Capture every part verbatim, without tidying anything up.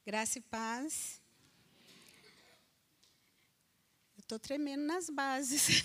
Graça e paz. Eu estou tremendo nas bases.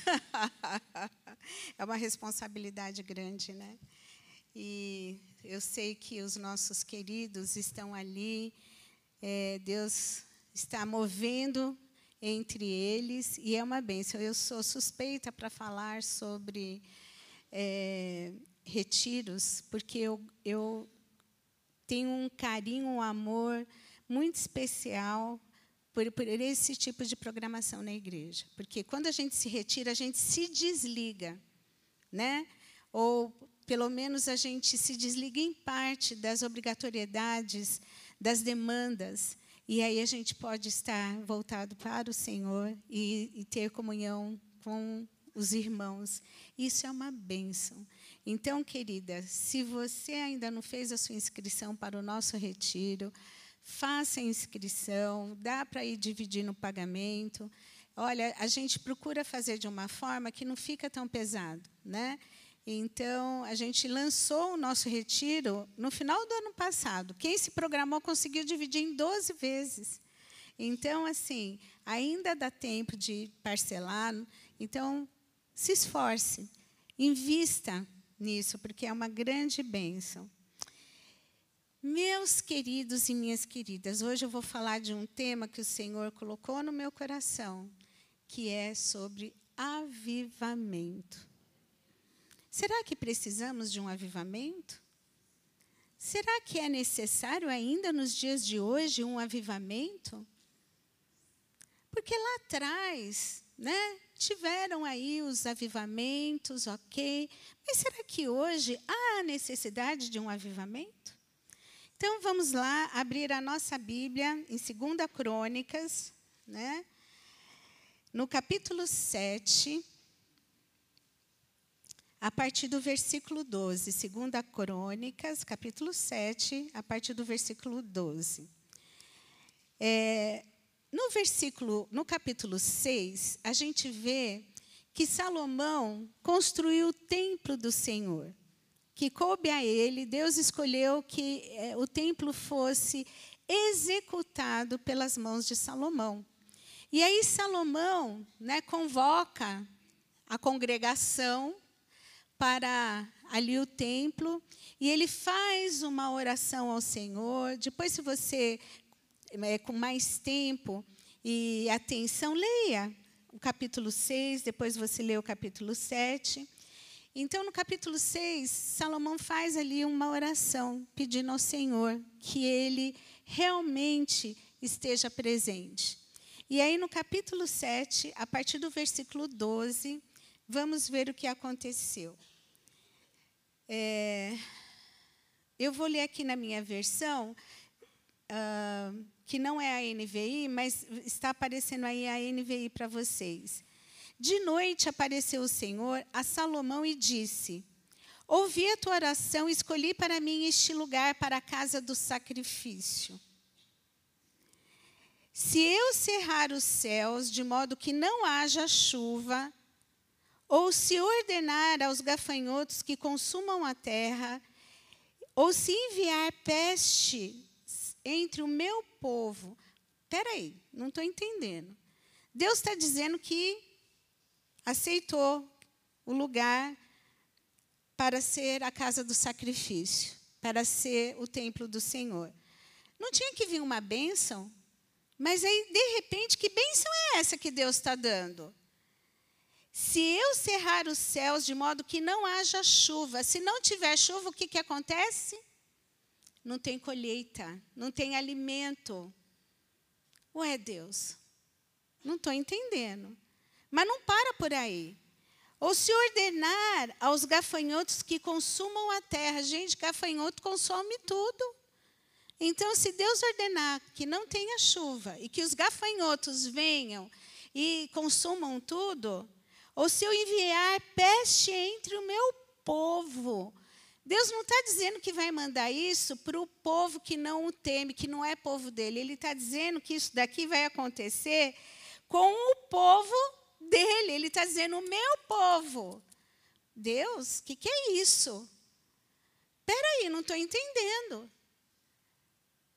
É uma responsabilidade grande, né? E eu sei que os nossos queridos estão ali. É, Deus está movendo entre eles e é uma bênção. Eu sou suspeita para falar sobre é, retiros, porque eu, eu tenho um carinho, um amor muito especial por, por esse tipo de programação na igreja. Porque quando a gente se retira, a gente se desliga, né? Ou, pelo menos, a gente se desliga em parte das obrigatoriedades, das demandas, e aí a gente pode estar voltado para o Senhor e, e ter comunhão com os irmãos. Isso é uma bênção. Então, querida, se você ainda não fez a sua inscrição para o nosso retiro, faça a inscrição, dá para ir dividindo o pagamento. Olha, a gente procura fazer de uma forma que não fica tão pesado, né? Então, a gente lançou o nosso retiro no final do ano passado. Quem se programou conseguiu dividir em doze vezes. Então, assim, ainda dá tempo de parcelar. Então, se esforce, invista nisso, porque é uma grande bênção. Meus queridos e minhas queridas, hoje eu vou falar de um tema que o Senhor colocou no meu coração, que é sobre avivamento. Será que precisamos de um avivamento? Será que é necessário ainda nos dias de hoje um avivamento? Porque lá atrás, né, tiveram aí os avivamentos, ok, mas será que hoje há necessidade de um avivamento? Então, vamos lá abrir a nossa Bíblia em segunda Crônicas, né, no capítulo sete, a partir do versículo doze. segunda Crônicas, capítulo sete, a partir do versículo doze. É, no, versículo, no capítulo seis, a gente vê que Salomão construiu o templo do Senhor, que coube a ele. Deus escolheu que é, o templo fosse executado pelas mãos de Salomão. E aí Salomão, né, convoca a congregação para ali o templo, e ele faz uma oração ao Senhor. Depois, se você, é, com mais tempo e atenção, leia o capítulo seis, depois você lê o capítulo sete. Então, no capítulo seis, Salomão faz ali uma oração, pedindo ao Senhor que ele realmente esteja presente. E aí, no capítulo sete, a partir do versículo doze, vamos ver o que aconteceu. É, eu vou ler aqui na minha versão, uh, que não é a N V I, mas está aparecendo aí a N V I para vocês. De noite apareceu o Senhor a Salomão e disse: ouvi a tua oração e escolhi para mim este lugar para a casa do sacrifício. Se eu cerrar os céus de modo que não haja chuva, ou se ordenar aos gafanhotos que consumam a terra, ou se enviar peste entre o meu povo. Espera aí, não estou entendendo. Deus está dizendo que aceitou o lugar para ser a casa do sacrifício, para ser o templo do Senhor. Não tinha que vir uma bênção? Mas aí, de repente, que bênção é essa que Deus está dando? Se eu cerrar os céus de modo que não haja chuva, se não tiver chuva, o que, que acontece? Não tem colheita, não tem alimento. Ué, Deus, não estou entendendo. Mas não para por aí. Ou se ordenar aos gafanhotos que consumam a terra. Gente, gafanhoto consome tudo. Então, se Deus ordenar que não tenha chuva e que os gafanhotos venham e consumam tudo, ou se eu enviar peste entre o meu povo. Deus não está dizendo que vai mandar isso para o povo que não o teme, que não é povo dele. Ele está dizendo que isso daqui vai acontecer com o povo dele. Ele está dizendo, o meu povo. Deus, o que, que é isso? Espera aí, não estou entendendo.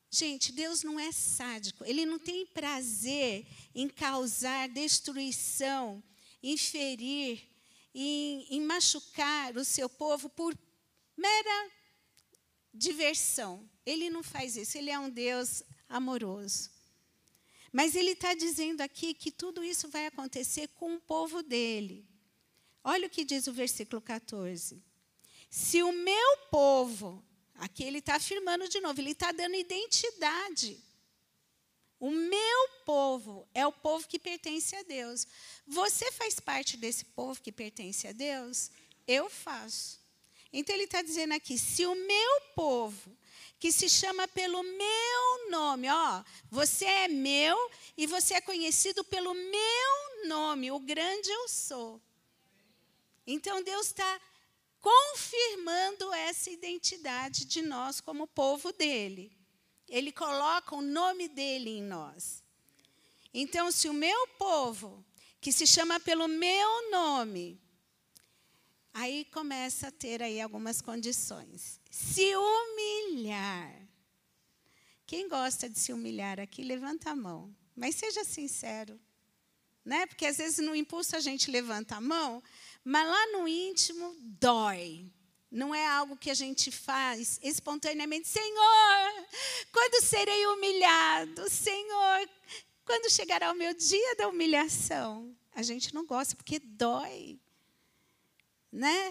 Gente, Deus não é sádico. Ele não tem prazer em causar destruição, em ferir, em, em machucar o seu povo por mera diversão. Ele não faz isso. Ele é um Deus amoroso. Mas ele está dizendo aqui que tudo isso vai acontecer com o povo dele. Olha o que diz o versículo quatorze. Se o meu povo, aqui ele está afirmando de novo, ele está dando identidade. O meu povo é o povo que pertence a Deus. Você faz parte desse povo que pertence a Deus? Eu faço. Então ele está dizendo aqui, se o meu povo, que se chama pelo meu nome, ó, você é meu e você é conhecido pelo meu nome, o grande eu sou. Então Deus está confirmando essa identidade de nós como povo dele. Ele coloca o nome dele em nós. Então, se o meu povo, que se chama pelo meu nome, aí começa a ter aí algumas condições. Se humilhar. Quem gosta de se humilhar aqui, levanta a mão. Mas seja sincero. Né? Porque às vezes no impulso a gente levanta a mão, mas lá no íntimo dói. Não é algo que a gente faz espontaneamente. Senhor, quando serei humilhado? Senhor, quando chegará o meu dia da humilhação? A gente não gosta porque dói. Né?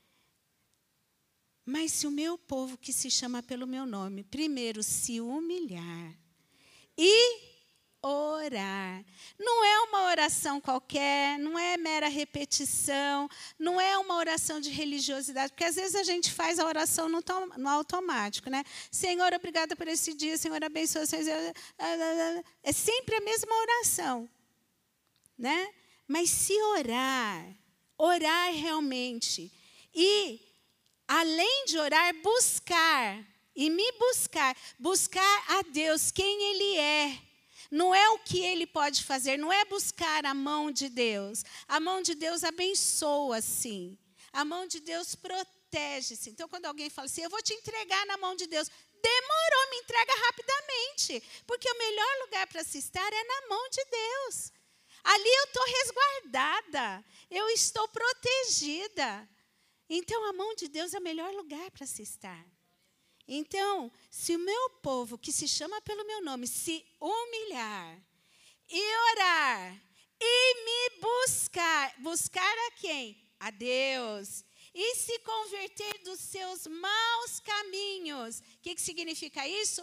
Mas se o meu povo, que se chama pelo meu nome, primeiro se humilhar e orar. Não é uma oração qualquer, não é mera repetição, não é uma oração de religiosidade, porque às vezes a gente faz a oração no, tom, no automático, né? Senhor, obrigada por esse dia, Senhor, abençoa. Senhor, é sempre a mesma oração, né? Mas se orar, orar realmente, e além de orar, buscar, e me buscar, buscar a Deus, quem Ele é. Não é o que ele pode fazer, não é buscar a mão de Deus. A mão de Deus abençoa, sim. A mão de Deus protege, sim. Então, quando alguém fala assim, eu vou te entregar na mão de Deus. Demorou, me entrega rapidamente. Porque o melhor lugar para se estar é na mão de Deus. Ali eu estou resguardada, eu estou protegida. Então, a mão de Deus é o melhor lugar para se estar. Então, se o meu povo, que se chama pelo meu nome, se humilhar e orar e me buscar, buscar a quem? A Deus. E se converter dos seus maus caminhos. O que, que significa isso?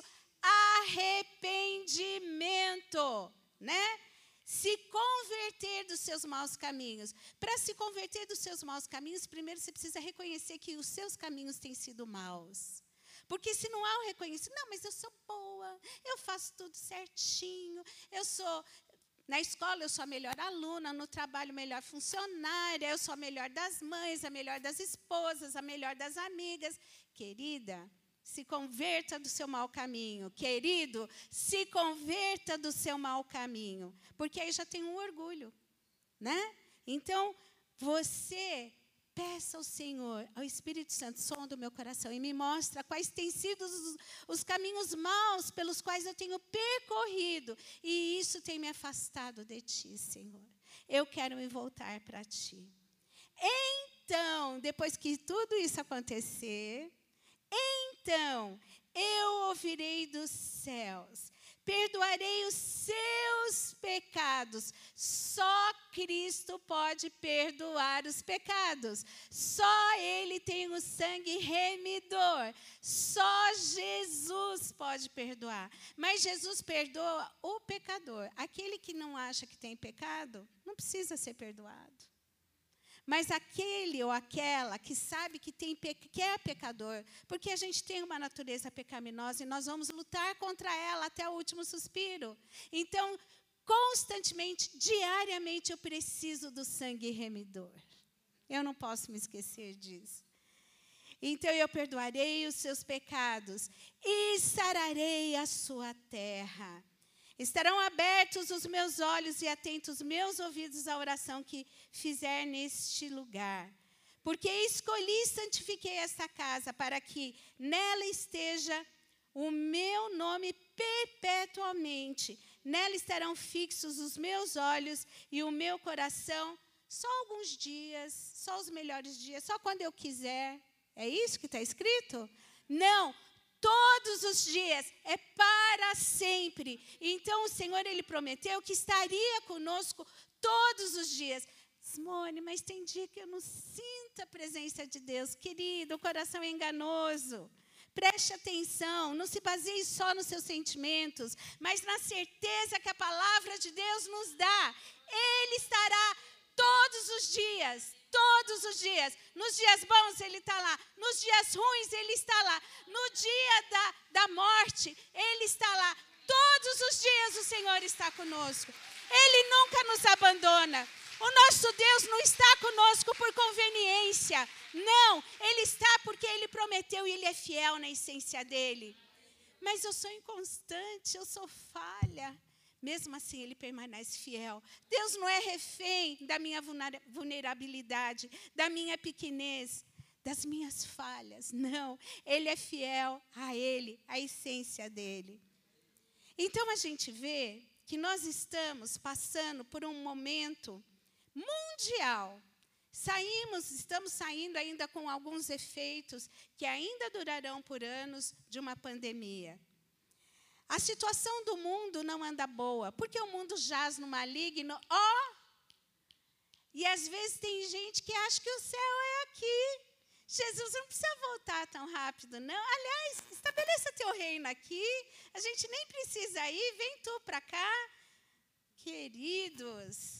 Arrependimento, né? Se converter dos seus maus caminhos. Para se converter dos seus maus caminhos, primeiro você precisa reconhecer que os seus caminhos têm sido maus. Porque se não há um reconhecimento, não, mas eu sou boa, eu faço tudo certinho, eu sou, na escola eu sou a melhor aluna, no trabalho melhor funcionária, eu sou a melhor das mães, a melhor das esposas, a melhor das amigas. Querida, se converta do seu mau caminho. Querido, se converta do seu mau caminho. Porque aí já tem um orgulho, né? Então, você peça ao Senhor, ao Espírito Santo, sonda o meu coração e me mostra quais têm sido os, os caminhos maus pelos quais eu tenho percorrido. E isso tem me afastado de Ti, Senhor. Eu quero me voltar para Ti. Então, depois que tudo isso acontecer, então eu ouvirei dos céus, perdoarei os seus pecados. Só Cristo pode perdoar os pecados. Só Ele tem o sangue remidor. Só Jesus pode perdoar. Mas Jesus perdoa o pecador. Aquele que não acha que tem pecado, não precisa ser perdoado. Mas aquele ou aquela que sabe que, tem, que é pecador, porque a gente tem uma natureza pecaminosa e nós vamos lutar contra ela até o último suspiro. Então, constantemente, diariamente, eu preciso do sangue remidor. Eu não posso me esquecer disso. Então, eu perdoarei os seus pecados e sararei a sua terra. Estarão abertos os meus olhos e atentos os meus ouvidos à oração que fizer neste lugar. Porque escolhi e santifiquei esta casa para que nela esteja o meu nome perpetuamente. Nela estarão fixos os meus olhos e o meu coração só alguns dias, só os melhores dias, só quando eu quiser. É isso que está escrito? Não, todos os dias, é para sempre. Então, o Senhor, Ele prometeu que estaria conosco todos os dias. Simone, mas tem dia que eu não sinto a presença de Deus. Querido, o coração é enganoso. Preste atenção, não se baseie só nos seus sentimentos, mas na certeza que a palavra de Deus nos dá. Ele estará todos os dias, todos os dias. Nos dias bons, Ele está lá. Nos dias ruins, Ele está lá. No dia da, da morte, Ele está lá. Todos os dias o Senhor está conosco. Ele nunca nos abandona. O nosso Deus não está conosco por conveniência. Não, Ele está porque Ele prometeu e Ele é fiel na essência dEle. Mas eu sou inconstante, eu sou falha. Mesmo assim, Ele permanece fiel. Deus não é refém da minha vulnerabilidade, da minha pequenez, das minhas falhas. Não, Ele é fiel a Ele, a essência dEle. Então, a gente vê que nós estamos passando por um momento mundial. Saímos, estamos saindo ainda com alguns efeitos que ainda durarão por anos de uma pandemia. A situação do mundo não anda boa, porque o mundo jaz no maligno. Ó! Oh! E às vezes tem gente que acha que o céu é aqui. Jesus não precisa voltar tão rápido, não. Aliás, estabeleça teu reino aqui. A gente nem precisa ir, vem tu para cá. Queridos,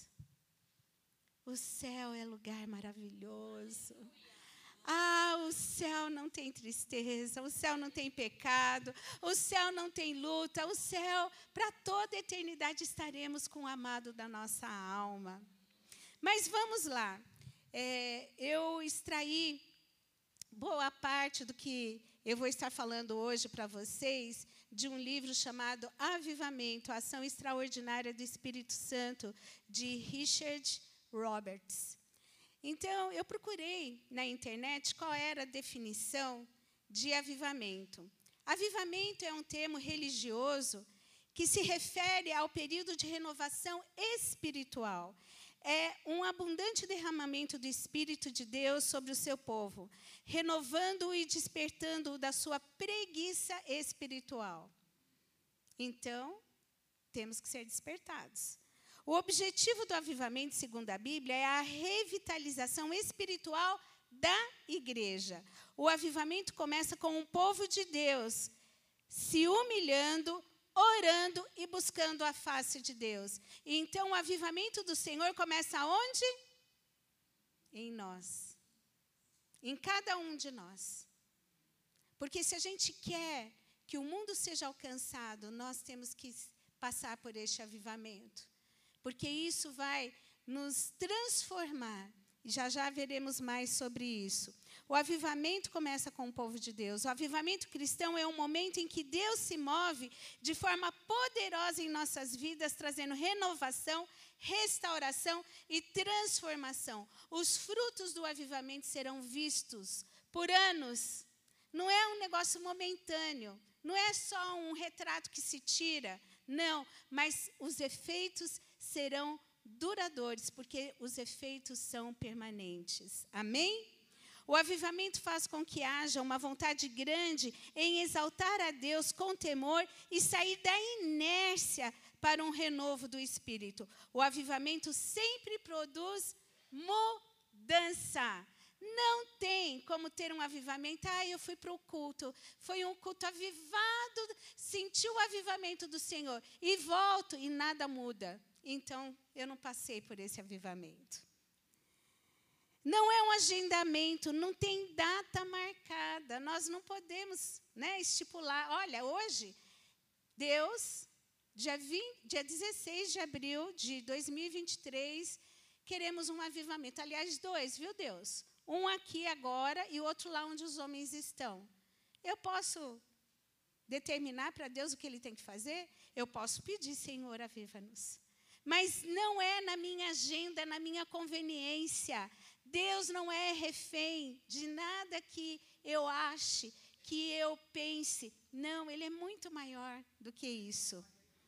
o céu é lugar maravilhoso. Ah, o céu não tem tristeza, o céu não tem pecado, o céu não tem luta, o céu, para toda a eternidade, estaremos com o amado da nossa alma. Mas vamos lá, é, eu extraí boa parte do que eu vou estar falando hoje para vocês de um livro chamado Avivamento, a Ação Extraordinária do Espírito Santo, de Richard Roberts. Então, eu procurei na internet qual era a definição de avivamento. Avivamento é um termo religioso que se refere ao período de renovação espiritual. É um abundante derramamento do Espírito de Deus sobre o seu povo, renovando-o e despertando-o da sua preguiça espiritual. Então, temos que ser despertados. O objetivo do avivamento, segundo a Bíblia, é a revitalização espiritual da igreja. O avivamento começa com um povo de Deus se humilhando, orando e buscando a face de Deus. E então, o avivamento do Senhor começa onde? Em nós. Em cada um de nós. Porque se a gente quer que o mundo seja alcançado, nós temos que passar por este avivamento. Porque isso vai nos transformar. E já já veremos mais sobre isso. O avivamento começa com o povo de Deus. O avivamento cristão é um momento em que Deus se move de forma poderosa em nossas vidas, trazendo renovação, restauração e transformação. Os frutos do avivamento serão vistos por anos. Não é um negócio momentâneo. Não é só um retrato que se tira. Não, mas os efeitos serão duradouros, porque os efeitos são permanentes. Amém? O avivamento faz com que haja uma vontade grande em exaltar a Deus com temor e sair da inércia para um renovo do Espírito. O avivamento sempre produz mudança. Não tem como ter um avivamento. Ah, eu fui para o culto, foi um culto avivado, senti o avivamento do Senhor e volto e nada muda. Então, eu não passei por esse avivamento. Não é um agendamento, não tem data marcada. Nós não podemos, né, estipular. Olha, hoje, Deus, dia, vinte, dia dezesseis de abril de dois mil e vinte e três, queremos um avivamento. Aliás, dois, viu, Deus? Um aqui agora e o outro lá onde os homens estão. Eu posso determinar para Deus o que Ele tem que fazer? Eu posso pedir, Senhor, aviva-nos. Mas não é na minha agenda, na minha conveniência. Deus não é refém de nada que eu ache, que eu pense. Não, ele é muito maior do que isso.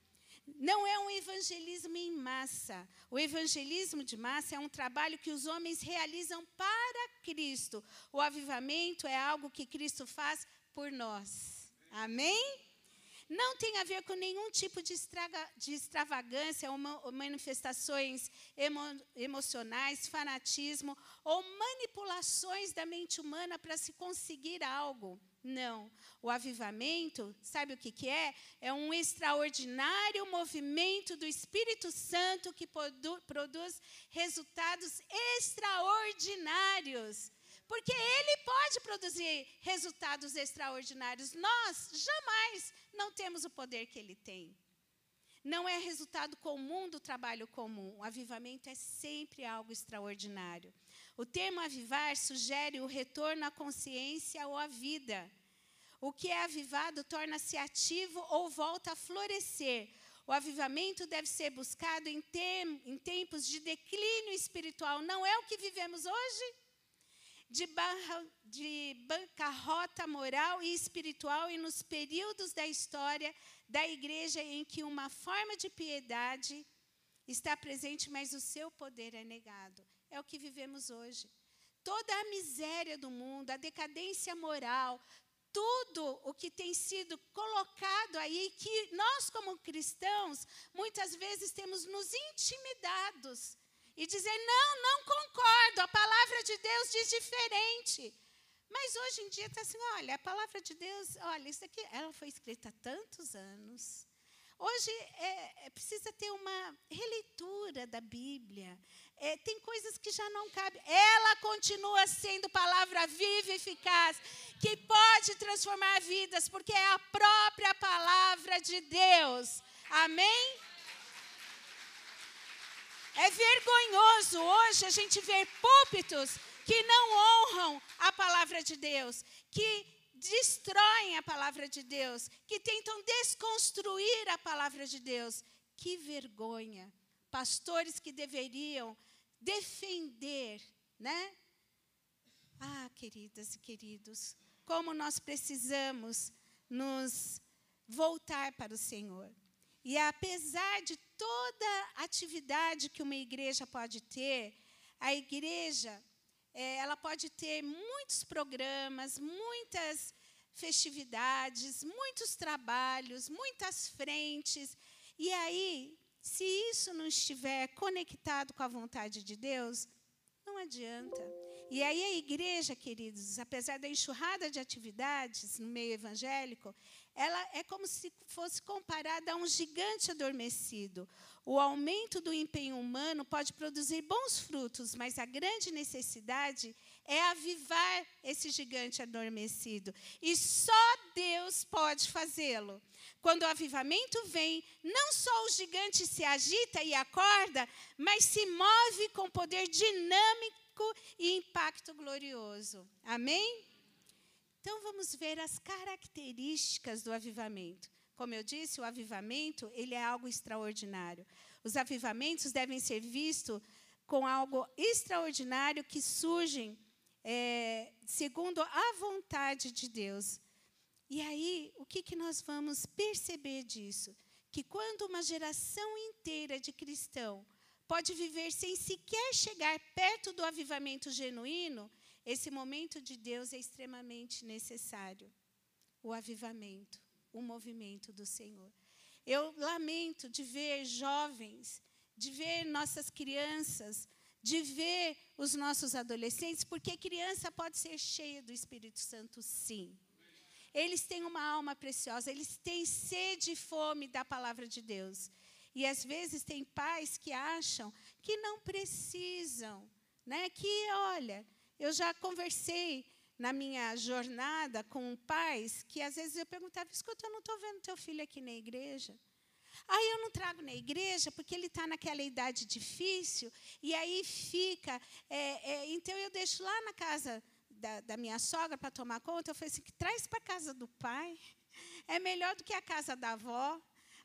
Não é um evangelismo em massa. O evangelismo de massa é um trabalho que os homens realizam para Cristo. O avivamento é algo que Cristo faz por nós. Amém? Não tem a ver com nenhum tipo de, estraga, de extravagância ou, ou manifestações emo, emocionais, fanatismo ou manipulações da mente humana para se conseguir algo. Não. O avivamento, sabe o que, que é? É um extraordinário movimento do Espírito Santo que produ, produz resultados extraordinários. Porque ele pode produzir resultados extraordinários. Nós jamais não temos o poder que ele tem. Não é resultado comum do trabalho comum. O avivamento é sempre algo extraordinário. O termo avivar sugere o retorno à consciência ou à vida. O que é avivado torna-se ativo ou volta a florescer. O avivamento deve ser buscado em, tem, em tempos de declínio espiritual. Não é o que vivemos hoje? De, barra, de bancarrota moral e espiritual e nos períodos da história da igreja em que uma forma de piedade está presente, mas o seu poder é negado. É o que vivemos hoje. Toda a miséria do mundo, a decadência moral, tudo o que tem sido colocado aí, que nós como cristãos, muitas vezes temos nos intimidados e dizer, não, não concordo, a palavra de Deus diz diferente. Mas hoje em dia está assim, olha, a palavra de Deus, olha, isso aqui, ela foi escrita há tantos anos. Hoje é, é, precisa ter uma releitura da Bíblia. É, tem coisas que já não cabem. Ela continua sendo palavra viva e eficaz, que pode transformar vidas, porque é a própria palavra de Deus. Amém? É vergonhoso hoje a gente ver púlpitos que não honram a palavra de Deus, que destroem a palavra de Deus, que tentam desconstruir a palavra de Deus. Que vergonha. Pastores que deveriam defender, né? Ah, queridas e queridos, como nós precisamos nos voltar para o Senhor. E apesar de toda atividade que uma igreja pode ter, a igreja, é, ela pode ter muitos programas, muitas festividades, muitos trabalhos, muitas frentes. E aí, se isso não estiver conectado com a vontade de Deus, não adianta. E aí a igreja, queridos, apesar da enxurrada de atividades no meio evangélico, ela é como se fosse comparada a um gigante adormecido. O aumento do empenho humano pode produzir bons frutos, mas a grande necessidade é avivar esse gigante adormecido. E só Deus pode fazê-lo. Quando o avivamento vem, não só o gigante se agita e acorda, mas se move com poder dinâmico e impacto glorioso. Amém? Então, vamos ver as características do avivamento. Como eu disse, o avivamento ele é algo extraordinário. Os avivamentos devem ser vistos com algo extraordinário que surgem é, segundo a vontade de Deus. E aí, o que, que nós vamos perceber disso? Que quando uma geração inteira de cristãos pode viver sem sequer chegar perto do avivamento genuíno, esse momento de Deus é extremamente necessário. O avivamento, o movimento do Senhor. Eu lamento de ver jovens, de ver nossas crianças, de ver os nossos adolescentes, porque criança pode ser cheia do Espírito Santo, sim. Eles têm uma alma preciosa, eles têm sede e fome da palavra de Deus. E às vezes tem pais que acham que não precisam, né? Que, olha, eu já conversei na minha jornada com pais que às vezes eu perguntava, escuta, eu não estou vendo teu filho aqui na igreja. Aí eu não trago na igreja porque ele está naquela idade difícil e aí fica, é, é, então eu deixo lá na casa da, da minha sogra para tomar conta. Eu falei assim, que traz para a casa do pai, é melhor do que a casa da avó.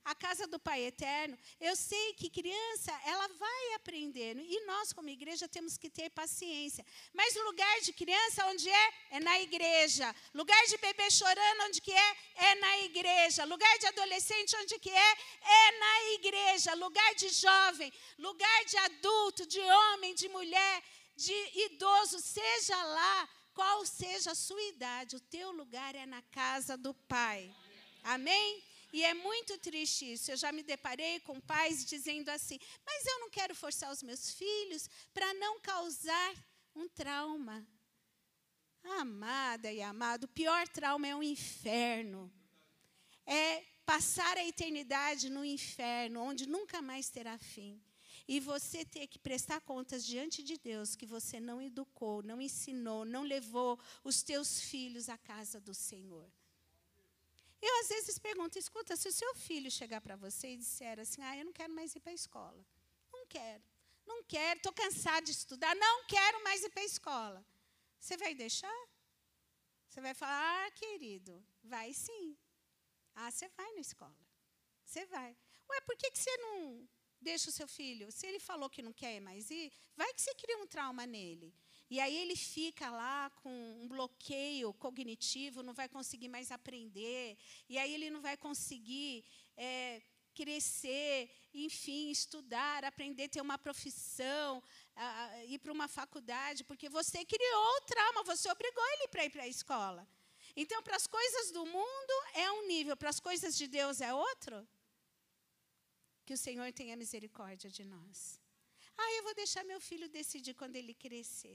a casa do Pai Eterno, eu sei que criança, ela vai aprendendo. E nós, como igreja, temos que ter paciência. Mas lugar de criança, onde é? É na igreja. Lugar de bebê chorando, onde que é? É na igreja. Lugar de adolescente, onde que é? É na igreja. Lugar de jovem, lugar de adulto, de homem, de mulher, de idoso, seja lá qual seja a sua idade, o teu lugar é na casa do Pai. Amém? E é muito triste isso. Eu já me deparei com pais dizendo assim, mas eu não quero forçar os meus filhos para não causar um trauma. Amada e amado, o pior trauma é o inferno. É passar a eternidade no inferno, onde nunca mais terá fim. E você ter que prestar contas diante de Deus que você não educou, não ensinou, não levou os teus filhos à casa do Senhor. Eu, às vezes, pergunto, escuta, se o seu filho chegar para você e disser assim, ah, eu não quero mais ir para a escola. Não quero, não quero, estou cansado de estudar, não quero mais ir para a escola. Você vai deixar? Você vai falar, ah, querido, vai sim. Ah, você vai na escola. Você vai. Ué, por que, que você não deixa o seu filho? Se ele falou que não quer mais ir, vai que você cria um trauma nele. E aí ele fica lá com um bloqueio cognitivo, não vai conseguir mais aprender. E aí ele não vai conseguir é, crescer, enfim, estudar, aprender, ter uma profissão, a, ir para uma faculdade, porque você criou o trauma, você obrigou ele para ir para a escola. Então, para as coisas do mundo é um nível, para as coisas de Deus é outro? Que o Senhor tenha misericórdia de nós. Ah, eu vou deixar meu filho decidir quando ele crescer.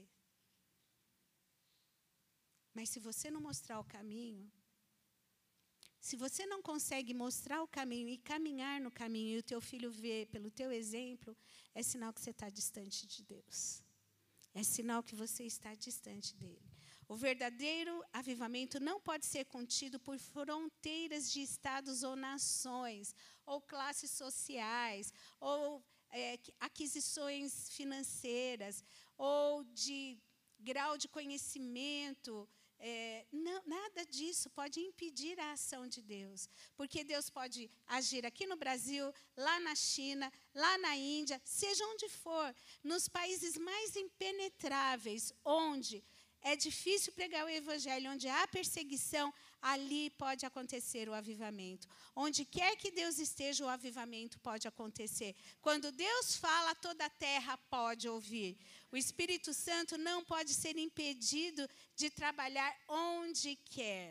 Mas se você não mostrar o caminho, se você não consegue mostrar o caminho e caminhar no caminho, e o teu filho vê pelo teu exemplo, é sinal que você está distante de Deus. É sinal que você está distante dele. O verdadeiro avivamento não pode ser contido por fronteiras de estados ou nações, ou classes sociais, ou é, aquisições financeiras, ou de grau de conhecimento. É, não, nada disso pode impedir a ação de Deus. Porque Deus pode agir aqui no Brasil, lá na China, lá na Índia, seja onde for, nos países mais impenetráveis, onde é difícil pregar o evangelho, onde há perseguição, ali pode acontecer o avivamento. Onde quer que Deus esteja, o avivamento pode acontecer. Quando Deus fala, toda a terra pode ouvir. O Espírito Santo não pode ser impedido de trabalhar onde quer.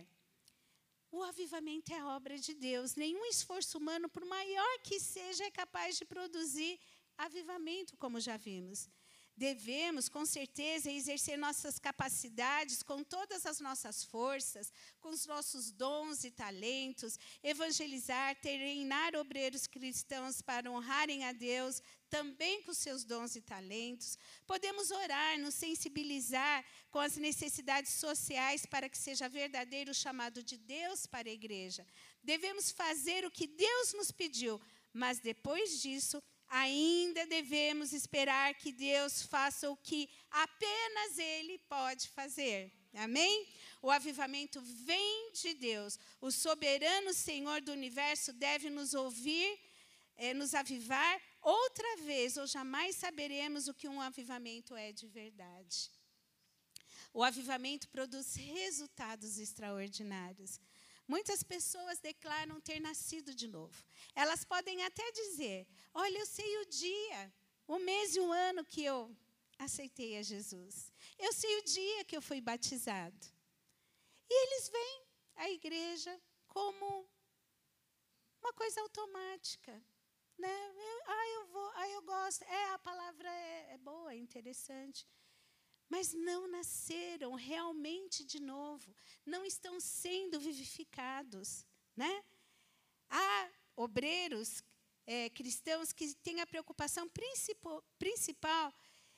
O avivamento é obra de Deus. Nenhum esforço humano, por maior que seja, é capaz de produzir avivamento, como já vimos. Devemos, com certeza, exercer nossas capacidades com todas as nossas forças, com os nossos dons e talentos, evangelizar, treinar obreiros cristãos para honrarem a Deus, também com seus dons e talentos. Podemos orar, nos sensibilizar com as necessidades sociais para que seja verdadeiro o chamado de Deus para a igreja. Devemos fazer o que Deus nos pediu, mas depois disso, ainda devemos esperar que Deus faça o que apenas Ele pode fazer. Amém? O avivamento vem de Deus. O soberano Senhor do universo deve nos ouvir, é, nos avivar outra vez, ou jamais saberemos o que um avivamento é de verdade. O avivamento produz resultados extraordinários. Muitas pessoas declaram ter nascido de novo. Elas podem até dizer, olha, eu sei o dia, o mês e o ano que eu aceitei a Jesus. Eu sei o dia que eu fui batizado. E eles veem a igreja como uma coisa automática. Né? Eu, ah, eu vou, ah, eu gosto. É, a palavra é, é boa, é interessante. Mas não nasceram realmente de novo, não estão sendo vivificados. Né? Há obreiros é, cristãos que têm a preocupação principal, principal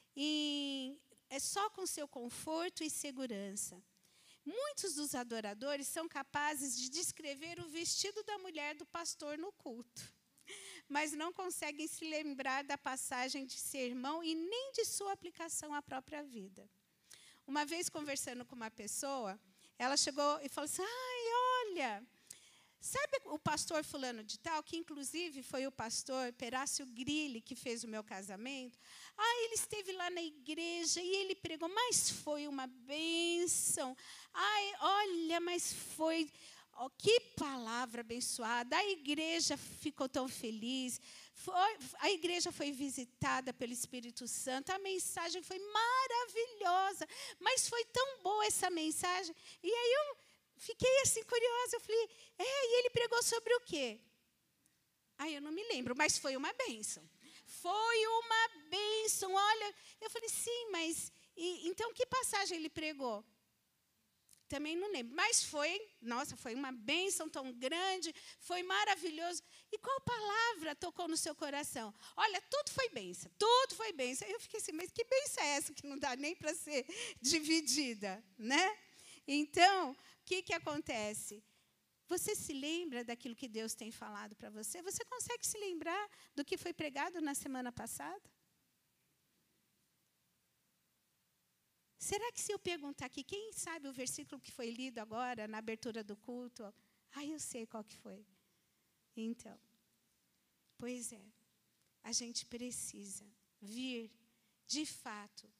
em, é só com seu conforto e segurança. Muitos dos adoradores são capazes de descrever o vestido da mulher do pastor no culto, mas não conseguem se lembrar da passagem de sermão e nem de sua aplicação à própria vida. Uma vez, conversando com uma pessoa, ela chegou e falou assim, ai, olha, Sabe o pastor fulano de tal, que inclusive foi o pastor Perácio Grilli que fez o meu casamento? Ah, ele esteve lá na igreja e ele pregou, mas foi uma bênção. Ai, olha, mas foi... Oh, que palavra abençoada. A igreja ficou tão feliz. Foi, a igreja foi visitada pelo Espírito Santo. A mensagem foi maravilhosa. Mas foi tão boa essa mensagem. E aí eu fiquei assim curiosa. Eu falei, é, e ele pregou sobre o quê? Ah, eu não me lembro, mas foi uma bênção. Foi uma bênção. Olha, eu falei, sim, mas... E, então, que passagem ele pregou? Também não lembro. Mas foi, nossa, foi uma bênção tão grande, foi maravilhoso. E qual palavra tocou no seu coração? Olha, tudo foi bênção, tudo foi bênção. Eu fiquei assim, mas que bênção é essa que não dá nem para ser dividida, né? Então, o que, que acontece? Você se lembra daquilo que Deus tem falado para você? Você consegue se lembrar do que foi pregado na semana passada? Será que se eu perguntar aqui, quem sabe o versículo que foi lido agora, na abertura do culto? Ah, eu sei qual que foi. Então, pois é, a gente precisa vir, de fato,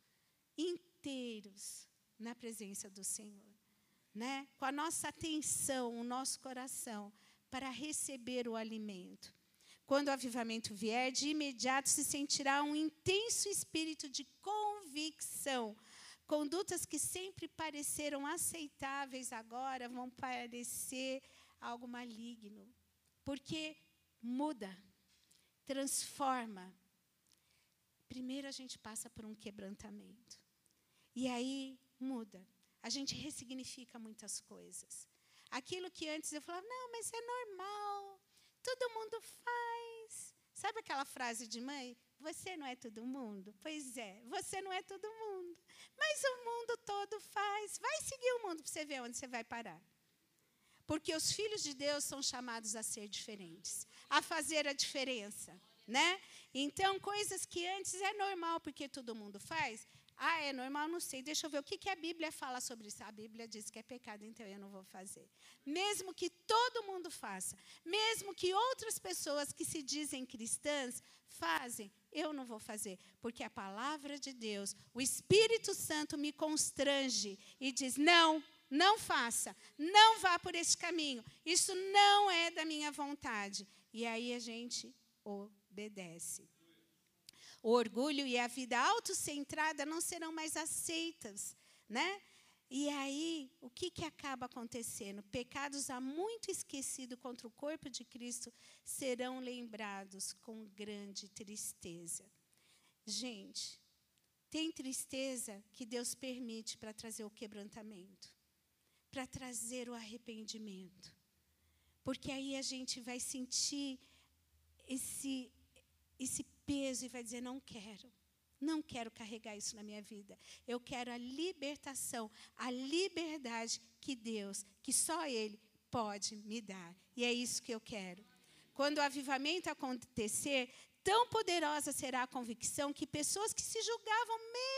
inteiros na presença do Senhor, né? Com a nossa atenção, o nosso coração, para receber o alimento. Quando o avivamento vier, de imediato se sentirá um intenso espírito de convicção. Condutas que sempre pareceram aceitáveis agora vão parecer algo maligno. Porque muda, transforma. Primeiro a gente passa por um quebrantamento. E aí muda. A gente ressignifica muitas coisas. Aquilo que antes eu falava, não, mas é normal, todo mundo faz. Sabe aquela frase de mãe? Você não é todo mundo? Pois é, você não é todo mundo. Mas o mundo todo faz. Vai seguir o mundo para você ver onde você vai parar. Porque os filhos de Deus são chamados a ser diferentes, a fazer a diferença, né? Então, coisas que antes é normal, porque todo mundo faz. Ah, é normal? Não sei. Deixa eu ver o que, que a Bíblia fala sobre isso. A Bíblia diz que é pecado, então eu não vou fazer. Mesmo que todo mundo faça, mesmo que outras pessoas que se dizem cristãs fazem, eu não vou fazer. Porque a palavra de Deus, o Espírito Santo me constrange e diz, não, não faça, não vá por esse caminho. Isso não é da minha vontade. E aí a gente obedece. O orgulho e a vida autocentrada não serão mais aceitas, né? E aí, o que, que acaba acontecendo? Pecados há muito esquecidos contra o corpo de Cristo serão lembrados com grande tristeza. Gente, tem tristeza que Deus permite para trazer o quebrantamento, para trazer o arrependimento. Porque aí a gente vai sentir esse, esse peso e vai dizer, não quero. Não quero carregar isso na minha vida. Eu quero a libertação, a liberdade que Deus, que só Ele pode me dar. E é isso que eu quero. Quando o avivamento acontecer, tão poderosa será a convicção que pessoas que se julgavam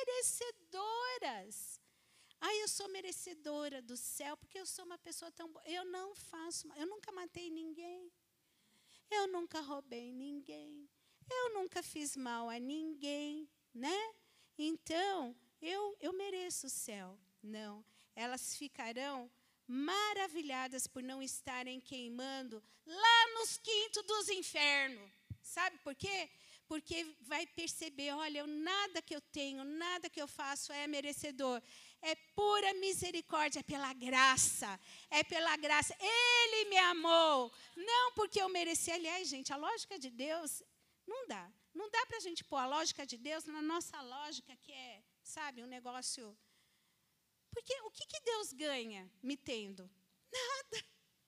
merecedoras. Ah, eu sou merecedora do céu porque eu sou uma pessoa tão boa. Eu não faço, eu nunca matei ninguém. Eu nunca roubei ninguém. Eu nunca fiz mal a ninguém. Né? Então, eu, eu mereço o céu. Não, elas ficarão maravilhadas por não estarem queimando lá nos quintos dos infernos. Sabe por quê? Porque vai perceber, olha, eu, nada que eu tenho, nada que eu faço é merecedor. É pura misericórdia, é pela graça. É pela graça. Ele me amou. Não porque eu mereci. Aliás, gente, a lógica de Deus não dá. Não dá para a gente pôr a lógica de Deus na nossa lógica, que é, sabe, um negócio... Porque o que, que Deus ganha me tendo? Nada.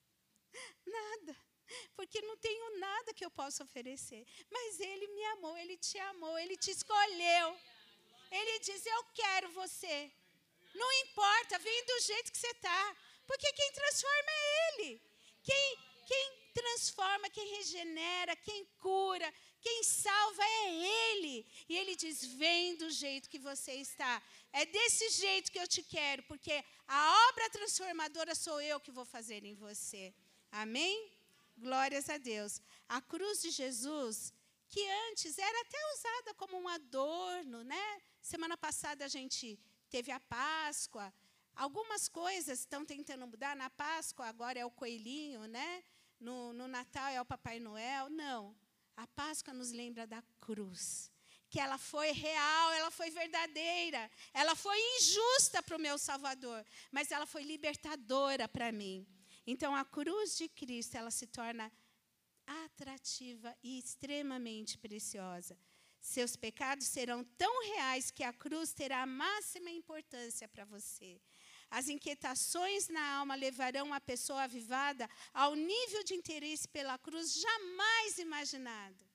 Nada. Porque não tenho nada que eu possa oferecer. Mas Ele me amou, Ele te amou, Ele te escolheu. Ele diz, eu quero você. Não importa, vem do jeito que você está. Porque quem transforma é Ele. Quem, quem transforma, quem regenera, quem cura, quem salva é Ele. E Ele diz, vem do jeito que você está. É desse jeito que eu te quero, porque a obra transformadora sou eu que vou fazer em você. Amém? Glórias a Deus. A cruz de Jesus, que antes era até usada como um adorno, né? Semana passada a gente teve a Páscoa. Algumas coisas estão tentando mudar. Na Páscoa agora é o coelhinho, né? No, no Natal é o Papai Noel. Não. A Páscoa nos lembra da cruz. Que ela foi real, ela foi verdadeira. Ela foi injusta para o meu Salvador, mas ela foi libertadora para mim. Então, a cruz de Cristo, ela se torna atrativa e extremamente preciosa. Seus pecados serão tão reais que a cruz terá a máxima importância para você. As inquietações na alma levarão a pessoa avivada ao nível de interesse pela cruz jamais imaginado.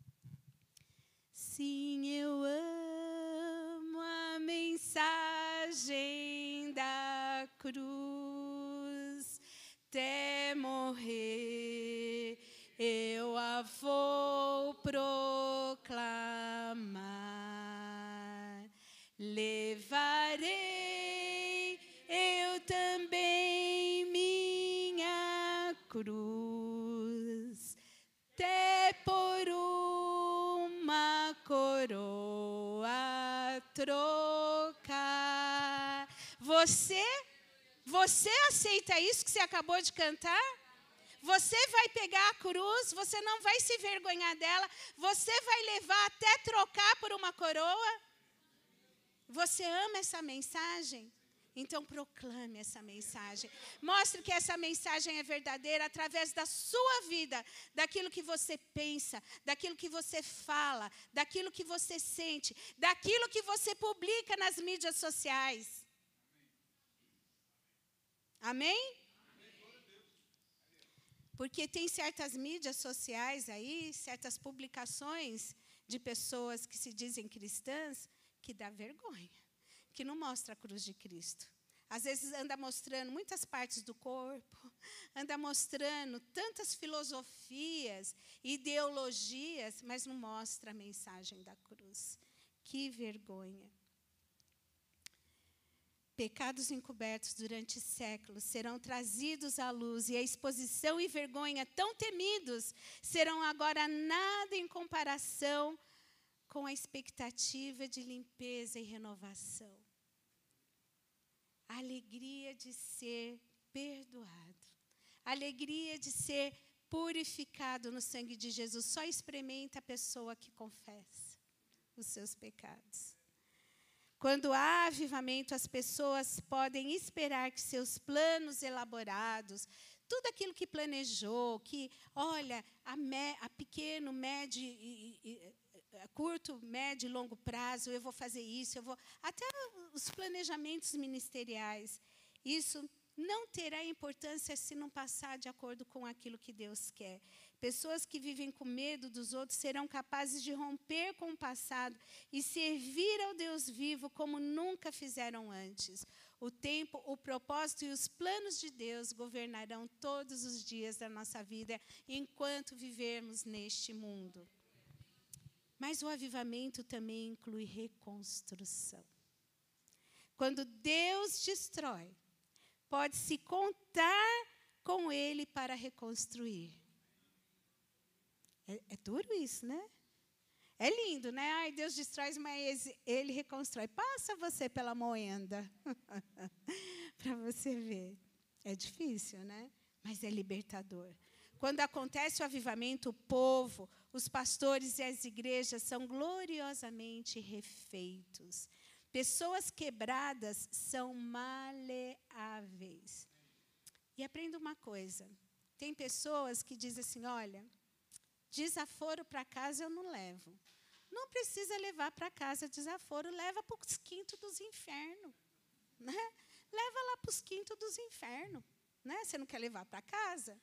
Sim, eu amo a mensagem da cruz. Até morrer, eu a vou proclamar. Levarei eu também minha cruz, até por uma coroa trocar. Você, você aceita isso que você acabou de cantar? Você vai pegar a cruz, você não vai se vergonhar dela, você vai levar até trocar por uma coroa? Você ama essa mensagem? Então proclame essa mensagem. Mostre que essa mensagem é verdadeira através da sua vida, daquilo que você pensa, daquilo que você fala, daquilo que você sente, daquilo que você publica nas mídias sociais. Amém? Porque tem certas mídias sociais aí, certas publicações de pessoas que se dizem cristãs, que dá vergonha, que não mostra a cruz de Cristo. Às vezes anda mostrando muitas partes do corpo, anda mostrando tantas filosofias, ideologias, mas não mostra a mensagem da cruz. Que vergonha. Pecados encobertos durante séculos serão trazidos à luz, e a exposição e vergonha tão temidos serão agora nada em comparação com a expectativa de limpeza e renovação. A alegria de ser perdoado, a alegria de ser purificado no sangue de Jesus, só experimenta a pessoa que confessa os seus pecados. Quando há avivamento, as pessoas podem esperar que seus planos elaborados, tudo aquilo que planejou, que, olha, a, me, a pequeno, médio, e, e, a curto, médio e longo prazo, eu vou fazer isso, eu vou... Até os planejamentos ministeriais, isso não terá importância se não passar de acordo com aquilo que Deus quer. Pessoas que vivem com medo dos outros serão capazes de romper com o passado e servir ao Deus vivo como nunca fizeram antes. O tempo, o propósito e os planos de Deus governarão todos os dias da nossa vida enquanto vivermos neste mundo. Mas o avivamento também inclui reconstrução. Quando Deus destrói, pode-se contar com Ele para reconstruir. É, é duro isso, né? É lindo, né? Ai, Deus destrói, mas Ele reconstrói. Passa você pela moenda para você ver. É difícil, né? Mas é libertador. Quando acontece o avivamento, o povo, os pastores e as igrejas são gloriosamente refeitos. Pessoas quebradas são maleáveis. E aprenda uma coisa. Tem pessoas que dizem assim, olha, desaforo para casa eu não levo. Não precisa levar para casa desaforo, leva para os quintos dos infernos. Né? Leva lá para os quintos dos infernos. Né? Você não quer levar para casa?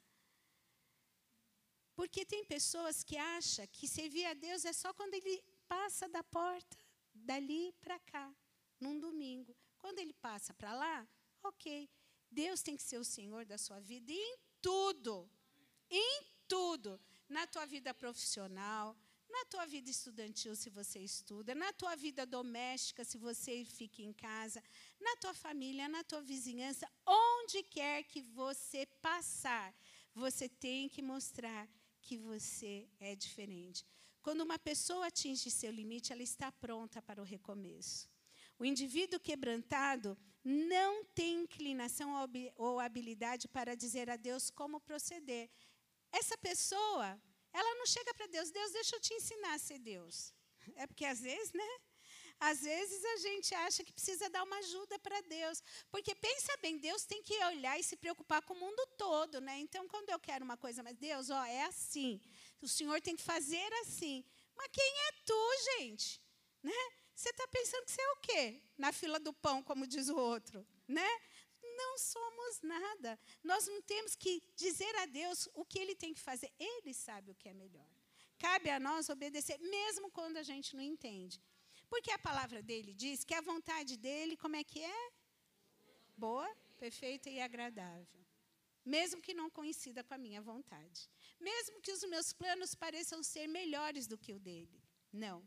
Porque tem pessoas que acham que servir a Deus é só quando Ele passa da porta, dali para cá, num domingo. Quando Ele passa para lá, ok. Deus tem que ser o Senhor da sua vida e em tudo. Em tudo. Na tua vida profissional, na tua vida estudantil, se você estuda, na tua vida doméstica, se você fica em casa, na tua família, na tua vizinhança, onde quer que você passar, você tem que mostrar que você é diferente. Quando uma pessoa atinge seu limite, ela está pronta para o recomeço. O indivíduo quebrantado não tem inclinação ou habilidade para dizer a Deus como proceder. Essa pessoa, ela não chega para Deus, Deus, deixa eu te ensinar a ser Deus. É porque às vezes, né? Às vezes a gente acha que precisa dar uma ajuda para Deus. Porque pensa bem, Deus tem que olhar e se preocupar com o mundo todo, né? Então, quando eu quero uma coisa, mas Deus, ó, é assim. O Senhor tem que fazer assim. Mas quem é tu, gente? Né? Você está pensando que você é o quê? Na fila do pão, como diz o outro, né? Não somos nada. Nós não temos que dizer a Deus o que Ele tem que fazer. Ele sabe o que é melhor. Cabe a nós obedecer, mesmo quando a gente não entende. Porque a palavra dele diz que a vontade dele, como é que é? Boa, perfeita e agradável. Mesmo que não coincida com a minha vontade. Mesmo que os meus planos pareçam ser melhores do que o dele. Não.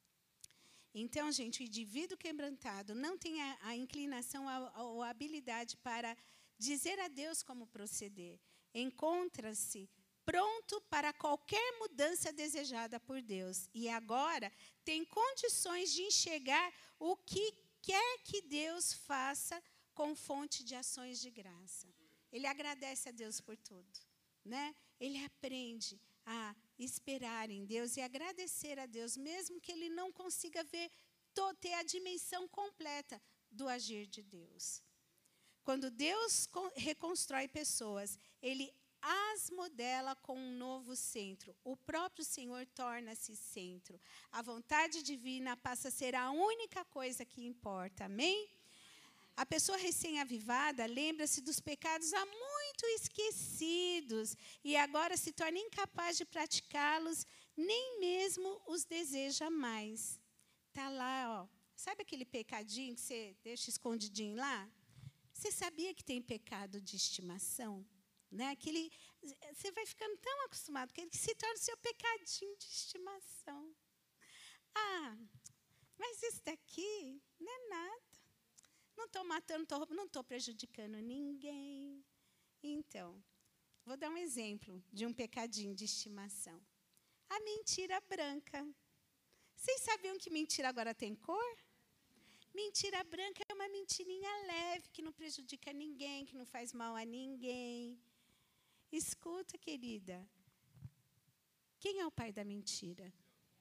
Então, gente, o indivíduo quebrantado não tem a, a inclinação ou a habilidade para dizer a Deus como proceder. Encontra-se pronto para qualquer mudança desejada por Deus. E agora tem condições de enxergar o que quer que Deus faça com fonte de ações de graça. Ele agradece a Deus por tudo, né? Ele aprende a esperar em Deus e agradecer a Deus, mesmo que ele não consiga ver, ter a dimensão completa do agir de Deus. Quando Deus reconstrói pessoas, Ele as modela com um novo centro. O próprio Senhor torna-se centro. A vontade divina passa a ser a única coisa que importa. Amém? A pessoa recém-avivada lembra-se dos pecados há muito esquecidos e agora se torna incapaz de praticá-los, nem mesmo os deseja mais. Está lá, ó. Sabe aquele pecadinho que você deixa escondidinho lá? Você sabia que tem pecado de estimação? Né? Aquele, você vai ficando tão acostumado com ele que se torna o seu pecadinho de estimação. Ah, mas isso daqui não é nada. Não estou matando, tô, não estou prejudicando ninguém. Então, vou dar um exemplo de um pecadinho de estimação. A mentira branca. Vocês sabiam que mentira agora tem cor? Mentira branca é uma mentirinha leve, que não prejudica ninguém, que não faz mal a ninguém. Escuta, querida. Quem é o pai da mentira?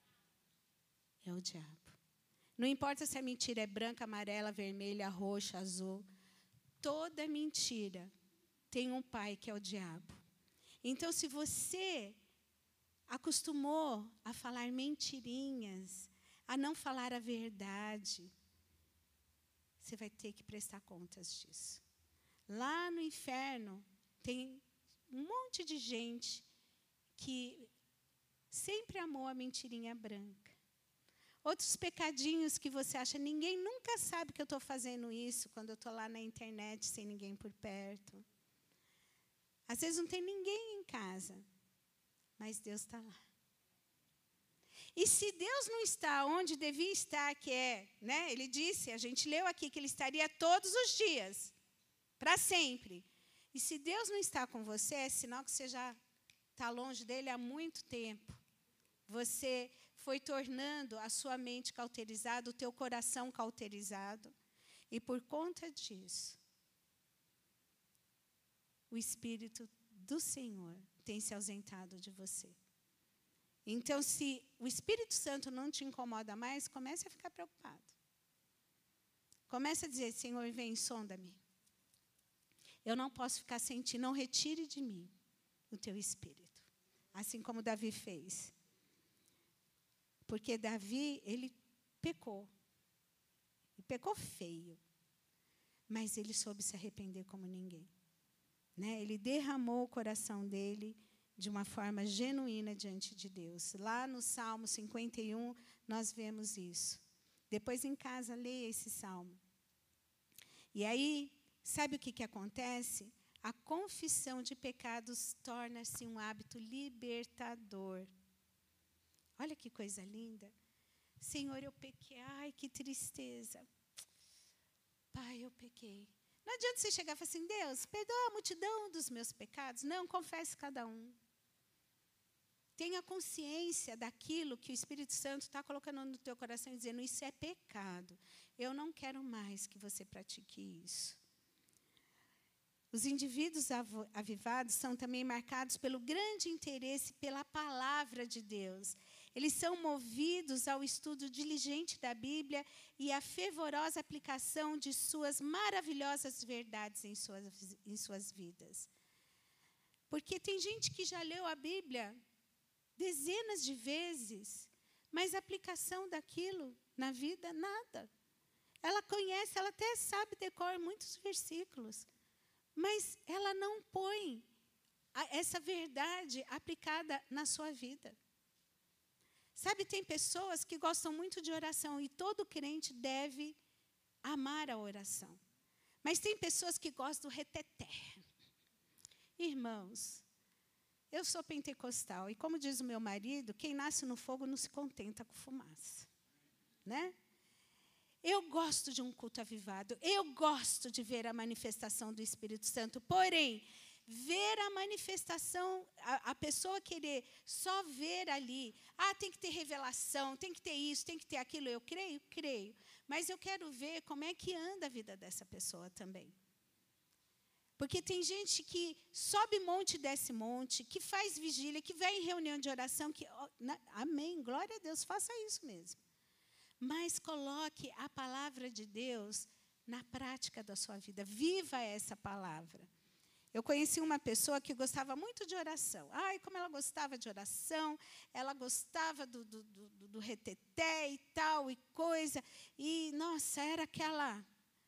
É o diabo. Não importa se a mentira é branca, amarela, vermelha, roxa, azul. Toda mentira tem um pai que é o diabo. Então, se você acostumou a falar mentirinhas, a não falar a verdade, você vai ter que prestar contas disso. Lá no inferno, tem um monte de gente que sempre amou a mentirinha branca. Outros pecadinhos que você acha, ninguém nunca sabe que eu estou fazendo isso quando eu estou lá na internet sem ninguém por perto. Às vezes não tem ninguém em casa, mas Deus está lá. E se Deus não está onde devia estar, que é, né? Ele disse, a gente leu aqui que Ele estaria todos os dias, para sempre. E se Deus não está com você, é sinal que você já está longe dEle há muito tempo. Você foi tornando a sua mente cauterizada, o teu coração cauterizado. E por conta disso, o Espírito do Senhor tem se ausentado de você. Então, se o Espírito Santo não te incomoda mais, comece a ficar preocupado. Comece a dizer, Senhor, vem, sonda-me. Eu não posso ficar sem ti, não retire de mim o teu Espírito. Assim como Davi fez. Porque Davi, ele pecou. E pecou feio. Mas ele soube se arrepender como ninguém. Né? Ele derramou o coração dele de uma forma genuína diante de Deus. Lá no Salmo cinquenta e um, nós vemos isso. Depois, em casa, leia esse Salmo. E aí, sabe o que, que acontece? A confissão de pecados torna-se um hábito libertador. Olha que coisa linda. Senhor, eu pequei. Ai, que tristeza. Pai, eu pequei. Não adianta você chegar e falar assim, Deus, perdoa a multidão dos meus pecados. Não, confesse cada um. Tenha consciência daquilo que o Espírito Santo está colocando no teu coração e dizendo, isso é pecado. Eu não quero mais que você pratique isso. Os indivíduos avivados são também marcados pelo grande interesse pela palavra de Deus. Eles são movidos ao estudo diligente da Bíblia e à fervorosa aplicação de suas maravilhosas verdades em suas, em suas vidas. Porque tem gente que já leu a Bíblia dezenas de vezes, mas a aplicação daquilo na vida, nada. Ela conhece, ela até sabe decor muitos versículos, mas ela não põe essa verdade aplicada na sua vida. Sabe, tem pessoas que gostam muito de oração, e todo crente deve amar a oração. Mas tem pessoas que gostam do reteté. Irmãos, eu sou pentecostal, e como diz o meu marido, quem nasce no fogo não se contenta com fumaça. Né? Eu gosto de um culto avivado, eu gosto de ver a manifestação do Espírito Santo, porém, ver a manifestação, a, a pessoa querer só ver ali, ah, tem que ter revelação, tem que ter isso, tem que ter aquilo, eu creio, creio, mas eu quero ver como é que anda a vida dessa pessoa também. Porque tem gente que sobe monte e desce monte, que faz vigília, que vai em reunião de oração, que, oh, na, amém, glória a Deus, faça isso mesmo. Mas coloque a palavra de Deus na prática da sua vida. Viva essa palavra. Eu conheci uma pessoa que gostava muito de oração. Ai, como ela gostava de oração, ela gostava do, do, do, do reteté e tal, e coisa. E, nossa, era aquela,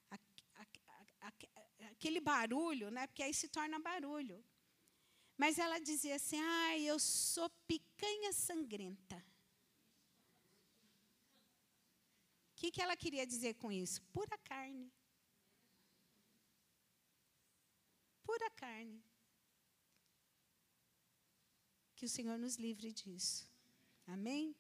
aquele barulho, né? Porque aí se torna barulho. Mas ela dizia assim, ai, eu sou picanha sangrenta. O que, que ela queria dizer com isso? Pura carne. Pura carne. Que o Senhor nos livre disso. Amém?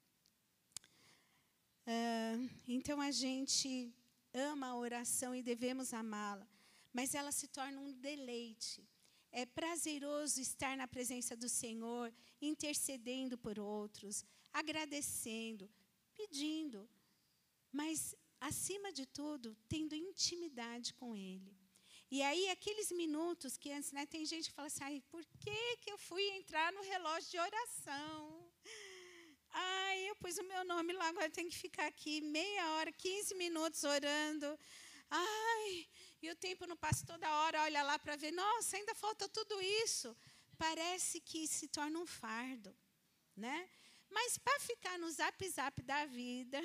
Uh, então, a gente ama a oração e devemos amá-la, mas ela se torna um deleite. É prazeroso estar na presença do Senhor, intercedendo por outros, agradecendo, pedindo, mas, acima de tudo, tendo intimidade com Ele. E aí, aqueles minutos que antes, né, tem gente que fala assim, ai, por que, que eu fui entrar no relógio de oração? Ai, eu pus o meu nome lá, agora tem que ficar aqui meia hora, quinze minutos orando. Ai, e o tempo não passa toda hora, olha lá para ver, nossa, ainda falta tudo isso. Parece que se torna um fardo, né? Mas para ficar no zap zap da vida,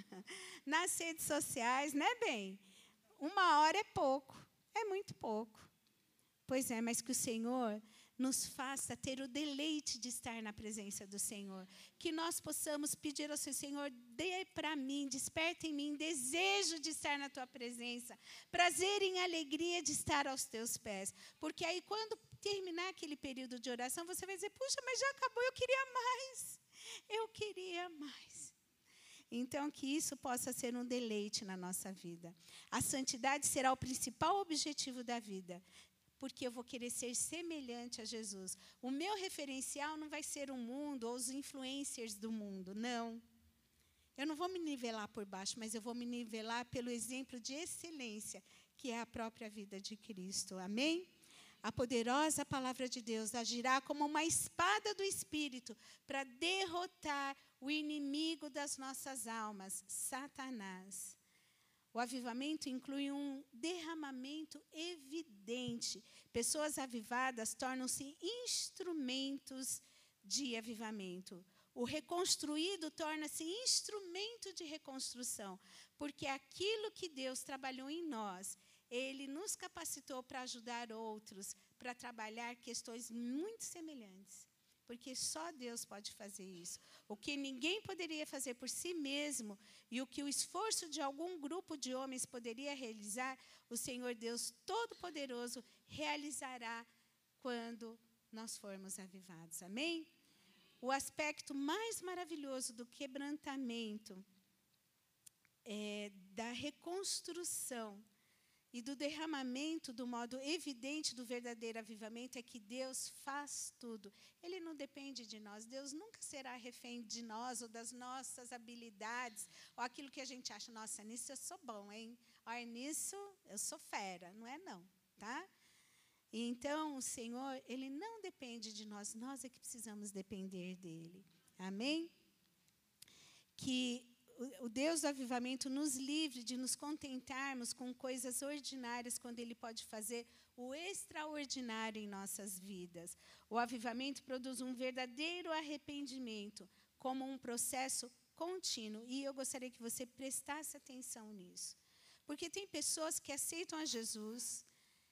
nas redes sociais, né, bem? Uma hora é pouco, é muito pouco. Pois é, mas que o Senhor nos faça ter o deleite de estar na presença do Senhor. Que nós possamos pedir ao seu Senhor, dê para mim, desperta em mim desejo de estar na tua presença, prazer e alegria de estar aos teus pés. Porque aí, quando terminar aquele período de oração, você vai dizer, puxa, mas já acabou, eu queria mais. Eu queria mais. Então, que isso possa ser um deleite na nossa vida. A santidade será o principal objetivo da vida, porque eu vou querer ser semelhante a Jesus. O meu referencial não vai ser o mundo ou os influencers do mundo, não. Eu não vou me nivelar por baixo, mas eu vou me nivelar pelo exemplo de excelência, que é a própria vida de Cristo. Amém? A poderosa palavra de Deus agirá como uma espada do Espírito para derrotar o inimigo das nossas almas, Satanás. O avivamento inclui um derramamento evidente. Pessoas avivadas tornam-se instrumentos de avivamento. O reconstruído torna-se instrumento de reconstrução, porque aquilo que Deus trabalhou em nós, Ele nos capacitou para ajudar outros, para trabalhar questões muito semelhantes. Porque só Deus pode fazer isso. O que ninguém poderia fazer por si mesmo e o que o esforço de algum grupo de homens poderia realizar, o Senhor Deus Todo-Poderoso realizará quando nós formos avivados. Amém? O aspecto mais maravilhoso do quebrantamento, é, da reconstrução, e do derramamento do modo evidente do verdadeiro avivamento é que Deus faz tudo. Ele não depende de nós. Deus nunca será refém de nós ou das nossas habilidades ou aquilo que a gente acha, nossa, nisso eu sou bom, hein? Olha, nisso eu sou fera. Não é não, tá? E então, o Senhor, Ele não depende de nós. Nós é que precisamos depender dEle. Amém? Que o Deus do avivamento nos livre de nos contentarmos com coisas ordinárias quando Ele pode fazer o extraordinário em nossas vidas. O avivamento produz um verdadeiro arrependimento como um processo contínuo. E eu gostaria que você prestasse atenção nisso. Porque tem pessoas que aceitam a Jesus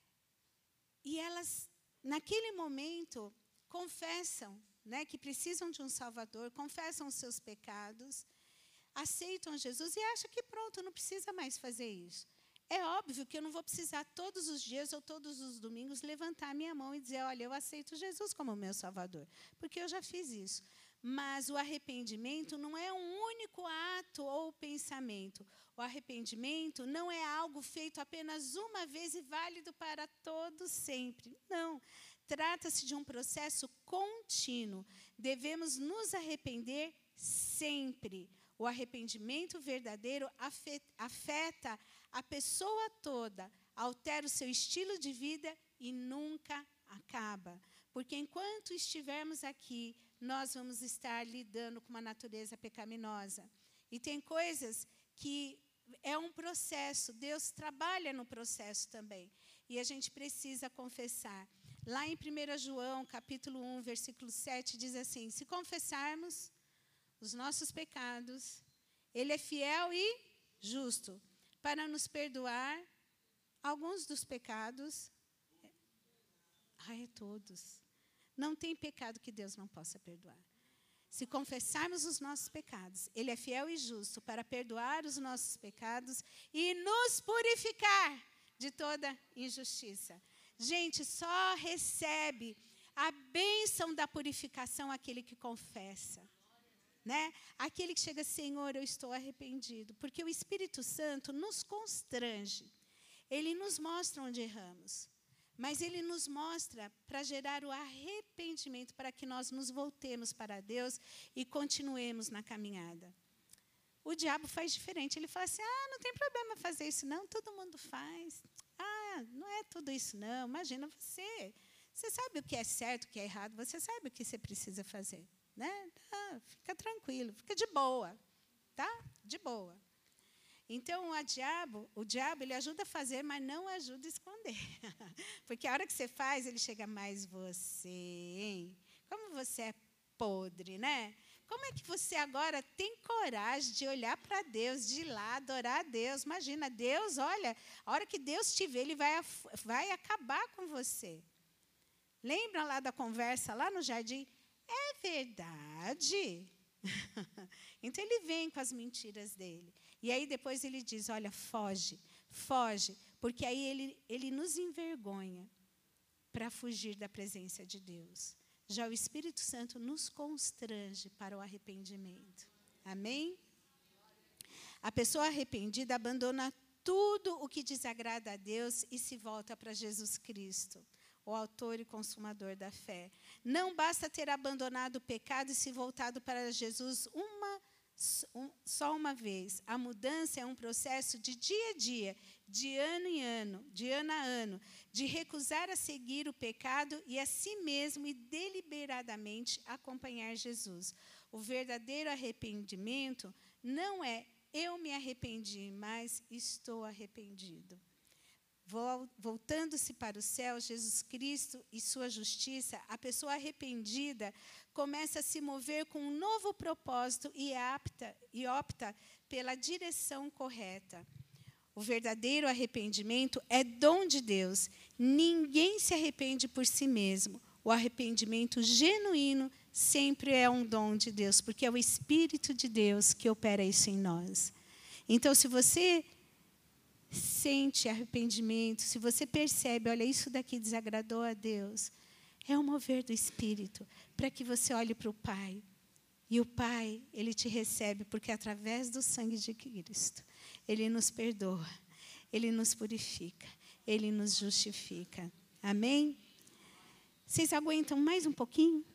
e elas, naquele momento, confessam, né, que precisam de um Salvador, confessam os seus pecados, aceitam Jesus e acham que pronto, não precisa mais fazer isso. É óbvio que eu não vou precisar todos os dias ou todos os domingos levantar a minha mão e dizer, olha, eu aceito Jesus como meu Salvador, porque eu já fiz isso. Mas o arrependimento não é um único ato ou pensamento. O arrependimento não é algo feito apenas uma vez e válido para todos sempre. Não. Trata-se de um processo contínuo. Devemos nos arrepender sempre. O arrependimento verdadeiro afeta a pessoa toda, altera o seu estilo de vida e nunca acaba. Porque enquanto estivermos aqui, nós vamos estar lidando com uma natureza pecaminosa. E tem coisas que é um processo, Deus trabalha no processo também. E a gente precisa confessar. Lá em primeiro João, capítulo um, versículo sete, diz assim, se confessarmos os nossos pecados, Ele é fiel e justo para nos perdoar alguns dos pecados. Ai, todos. Não tem pecado que Deus não possa perdoar. Se confessarmos os nossos pecados, Ele é fiel e justo para perdoar os nossos pecados e nos purificar de toda injustiça. Gente, só recebe a bênção da purificação aquele que confessa. Né? Aquele que chega, Senhor, eu estou arrependido. Porque o Espírito Santo nos constrange. Ele nos mostra onde erramos. Mas Ele nos mostra para gerar o arrependimento, para que nós nos voltemos para Deus e continuemos na caminhada. O diabo faz diferente. Ele fala assim, ah, não tem problema fazer isso não, todo mundo faz. Ah, não é tudo isso não, imagina você. Você sabe o que é certo, o que é errado, você sabe o que você precisa fazer. Né? Ah, fica tranquilo, fica de boa, tá? De boa. Então, o diabo, o diabo, ele ajuda a fazer, mas não ajuda a esconder. Porque a hora que você faz, ele chega, mais você, hein? Como você é podre, né? Como é que você agora tem coragem de olhar para Deus, de ir lá adorar a Deus? Imagina, Deus, olha, a hora que Deus te vê, Ele vai, vai acabar com você. Lembra lá da conversa, lá no jardim? É verdade. Então, ele vem com as mentiras dele. E aí, depois, ele diz, olha, foge, foge. Porque aí ele, ele nos envergonha para fugir da presença de Deus. Já o Espírito Santo nos constrange para o arrependimento. Amém? A pessoa arrependida abandona tudo o que desagrada a Deus e se volta para Jesus Cristo, o autor e consumador da fé. Não basta ter abandonado o pecado e se voltado para Jesus uma, um, só uma vez. A mudança é um processo de dia a dia, de ano em ano, de ano a ano, de recusar a seguir o pecado e a si mesmo e deliberadamente acompanhar Jesus. O verdadeiro arrependimento não é eu me arrependi, mas estou arrependido. Voltando-se para o céu, Jesus Cristo e sua justiça, a pessoa arrependida começa a se mover com um novo propósito e, apta, e opta pela direção correta. O verdadeiro arrependimento é dom de Deus. Ninguém se arrepende por si mesmo. O arrependimento genuíno sempre é um dom de Deus, porque é o Espírito de Deus que opera isso em nós. Então, se você sente arrependimento, se você percebe, olha, isso daqui desagradou a Deus, é o mover do Espírito, para que você olhe para o Pai. E o Pai, Ele te recebe, porque através do sangue de Cristo, Ele nos perdoa. Ele nos purifica, Ele nos justifica. Amém? Vocês aguentam mais um pouquinho?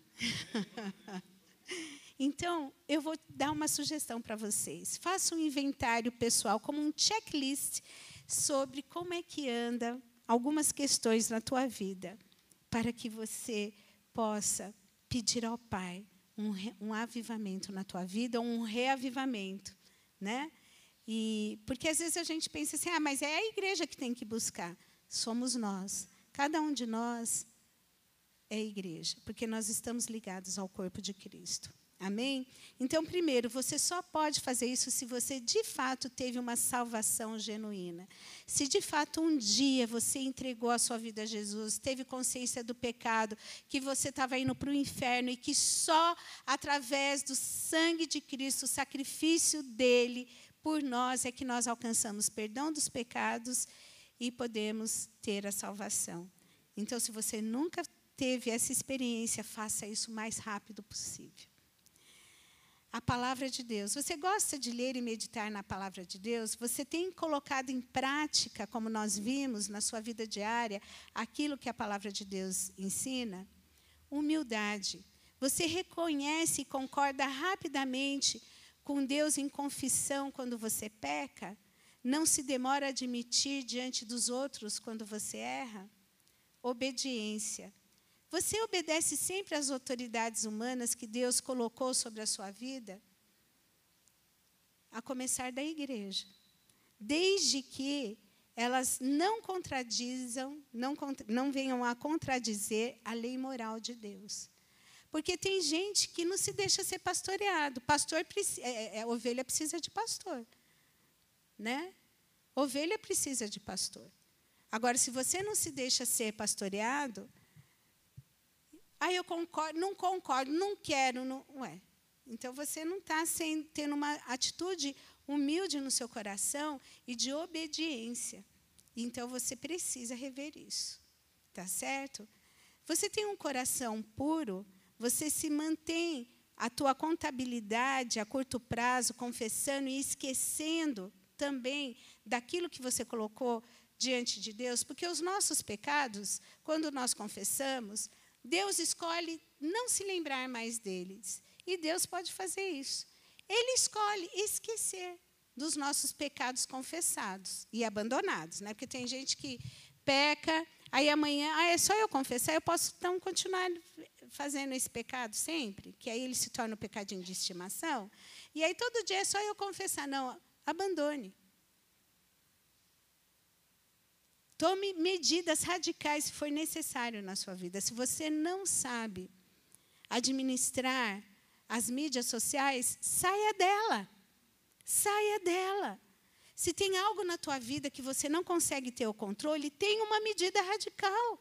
Então, eu vou dar uma sugestão para vocês. Faça um inventário pessoal, como um checklist, sobre como é que anda algumas questões na tua vida, para que você possa pedir ao Pai um, um avivamento na tua vida, um reavivamento, né? E, porque às vezes a gente pensa assim, ah, mas é a igreja que tem que buscar. Somos nós. Cada um de nós é a igreja, porque nós estamos ligados ao corpo de Cristo. Amém? Então, primeiro, você só pode fazer isso se você, de fato, teve uma salvação genuína. Se, de fato, um dia você entregou a sua vida a Jesus, teve consciência do pecado, que você estava indo para o inferno e que só através do sangue de Cristo, o sacrifício dele por nós, é que nós alcançamos perdão dos pecados e podemos ter a salvação. Então, se você nunca teve essa experiência, faça isso o mais rápido possível. A palavra de Deus. Você gosta de ler e meditar na palavra de Deus? Você tem colocado em prática, como nós vimos, na sua vida diária, aquilo que a palavra de Deus ensina? Humildade. Você reconhece e concorda rapidamente com Deus em confissão quando você peca? Não se demora a admitir diante dos outros quando você erra? Obediência. Você obedece sempre às autoridades humanas que Deus colocou sobre a sua vida? A começar da igreja. Desde que elas não contradizam, não, não venham a contradizer a lei moral de Deus. Porque tem gente que não se deixa ser pastoreado. Pastor, é, é, ovelha precisa de pastor. Né? Ovelha precisa de pastor. Agora, se você não se deixa ser pastoreado, aí eu concordo, não concordo, não quero, não, ué. Então você não está tendo uma atitude humilde no seu coração e de obediência. Então você precisa rever isso. Tá certo? Você tem um coração puro, você se mantém a tua contabilidade a curto prazo, confessando e esquecendo também daquilo que você colocou diante de Deus, porque os nossos pecados, quando nós confessamos, Deus escolhe não se lembrar mais deles. E Deus pode fazer isso. Ele escolhe esquecer dos nossos pecados confessados e abandonados. Né? Porque tem gente que peca, aí amanhã, ah, é só eu confessar, eu posso então continuar fazendo esse pecado sempre, que aí ele se torna um pecadinho de estimação. E aí todo dia é só eu confessar. Não, abandone. Tome medidas radicais se for necessário na sua vida. Se você não sabe administrar as mídias sociais, saia dela. Saia dela. Se tem algo na tua vida que você não consegue ter o controle, tenha uma medida radical.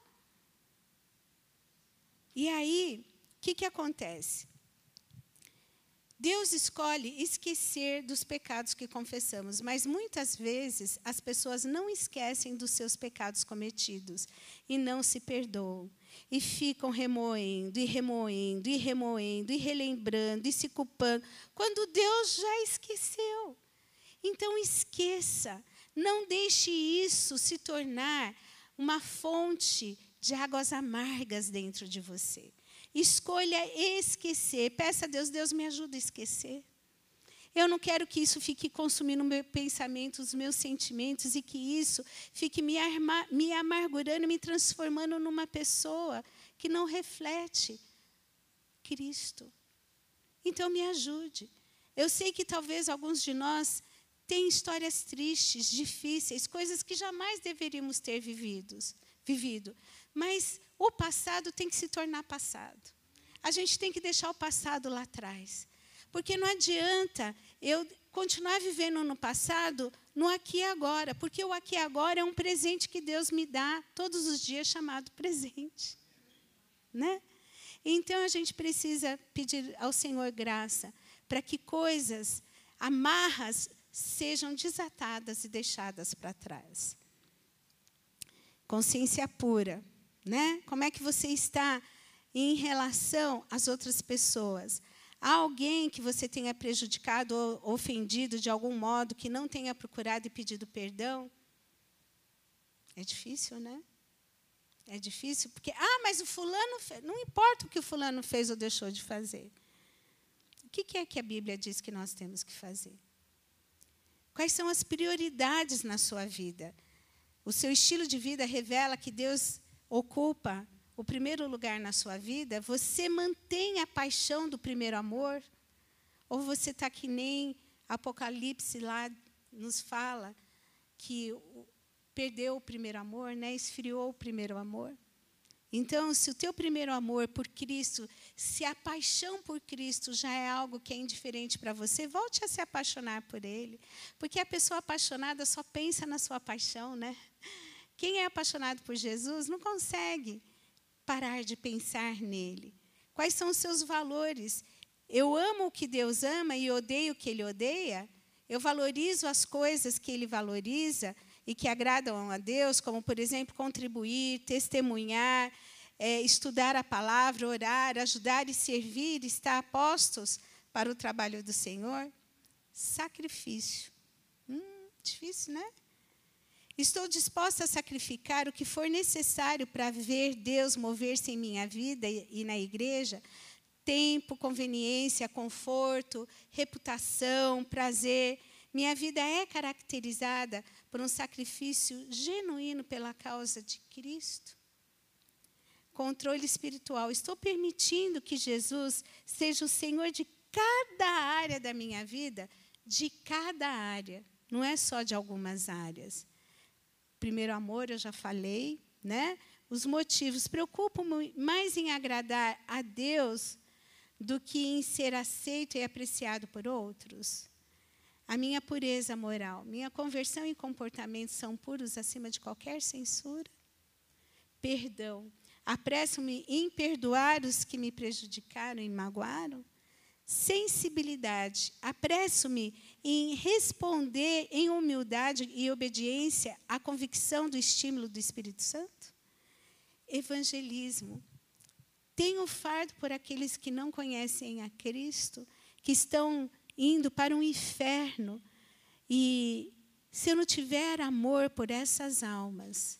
E aí, o que, que acontece? Deus escolhe esquecer dos pecados que confessamos, mas muitas vezes as pessoas não esquecem dos seus pecados cometidos e não se perdoam. E ficam remoendo, e remoendo, e remoendo, e relembrando, e se culpando, quando Deus já esqueceu. Então esqueça, não deixe isso se tornar uma fonte de águas amargas dentro de você. Escolha esquecer. Peça a Deus, Deus me ajuda a esquecer. Eu não quero que isso fique consumindo o meu pensamento, os meus sentimentos, e que isso fique me, arma, me amargurando, me transformando numa pessoa que não reflete Cristo. Então, me ajude. Eu sei que talvez alguns de nós têm histórias tristes, difíceis, coisas que jamais deveríamos ter vividos, vivido. Mas o passado tem que se tornar passado. A gente tem que deixar o passado lá atrás. Porque não adianta eu continuar vivendo no passado, no aqui e agora. Porque o aqui e agora é um presente que Deus me dá todos os dias, chamado presente. Né? Então, a gente precisa pedir ao Senhor graça para que coisas, amarras, sejam desatadas e deixadas para trás. Consciência pura. Né? Como é que você está em relação às outras pessoas? Há alguém que você tenha prejudicado ou ofendido de algum modo, que não tenha procurado e pedido perdão? É difícil, né? É difícil porque, ah, mas o fulano fez. Não importa o que o fulano fez ou deixou de fazer. O que é que a Bíblia diz que nós temos que fazer? Quais são as prioridades na sua vida? O seu estilo de vida revela que Deus ocupa o primeiro lugar na sua vida? Você mantém a paixão do primeiro amor? Ou você está que nem Apocalipse lá nos fala, que perdeu o primeiro amor, né? Esfriou o primeiro amor? Então, se o teu primeiro amor por Cristo, se a paixão por Cristo já é algo que é indiferente para você, volte a se apaixonar por Ele. Porque a pessoa apaixonada só pensa na sua paixão, né? Quem é apaixonado por Jesus não consegue parar de pensar nele. Quais são os seus valores? Eu amo o que Deus ama e odeio o que Ele odeia? Eu valorizo as coisas que Ele valoriza e que agradam a Deus, como, por exemplo, contribuir, testemunhar, é, estudar a palavra, orar, ajudar e servir, estar a postos para o trabalho do Senhor? Sacrifício. Hum, difícil, né? Estou disposta a sacrificar o que for necessário para ver Deus mover-se em minha vida e na igreja? Tempo, conveniência, conforto, reputação, prazer. Minha vida é caracterizada por um sacrifício genuíno pela causa de Cristo? Controle espiritual. Estou permitindo que Jesus seja o Senhor de cada área da minha vida? De cada área. Não é só de algumas áreas. Primeiro amor, eu já falei, né? Os motivos. Preocupo-me mais em agradar a Deus do que em ser aceito e apreciado por outros? A minha pureza moral, minha conversão e comportamento são puros acima de qualquer censura? Perdão. Apresso-me em perdoar os que me prejudicaram e magoaram? Sensibilidade. Apresso-me em responder em humildade e obediência à convicção do estímulo do Espírito Santo? Evangelismo. Tenho fardo por aqueles que não conhecem a Cristo, que estão indo para um inferno. E se eu não tiver amor por essas almas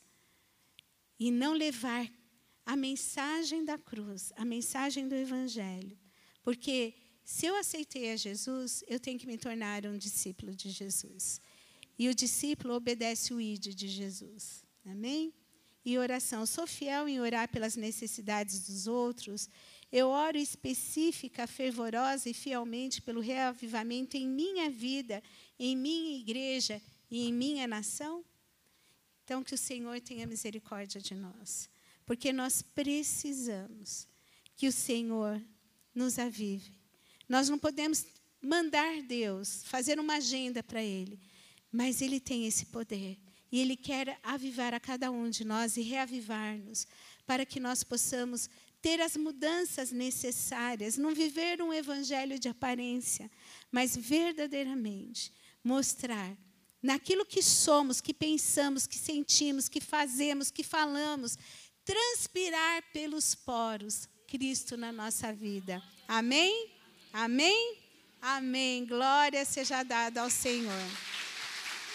e não levar a mensagem da cruz, a mensagem do Evangelho, porque se eu aceitei a Jesus, eu tenho que me tornar um discípulo de Jesus. E o discípulo obedece o ide de Jesus. Amém? E oração. Sou fiel em orar pelas necessidades dos outros. Eu oro específica, fervorosa e fielmente pelo reavivamento em minha vida, em minha igreja e em minha nação? Então, que o Senhor tenha misericórdia de nós. Porque nós precisamos que o Senhor nos avive. Nós não podemos mandar Deus, fazer uma agenda para Ele, mas Ele tem esse poder. E Ele quer avivar a cada um de nós e reavivar-nos, para que nós possamos ter as mudanças necessárias, não viver um evangelho de aparência, mas verdadeiramente mostrar naquilo que somos, que pensamos, que sentimos, que fazemos, que falamos, transpirar pelos poros Cristo na nossa vida. Amém? Amém? Amém. Glória seja dada ao Senhor.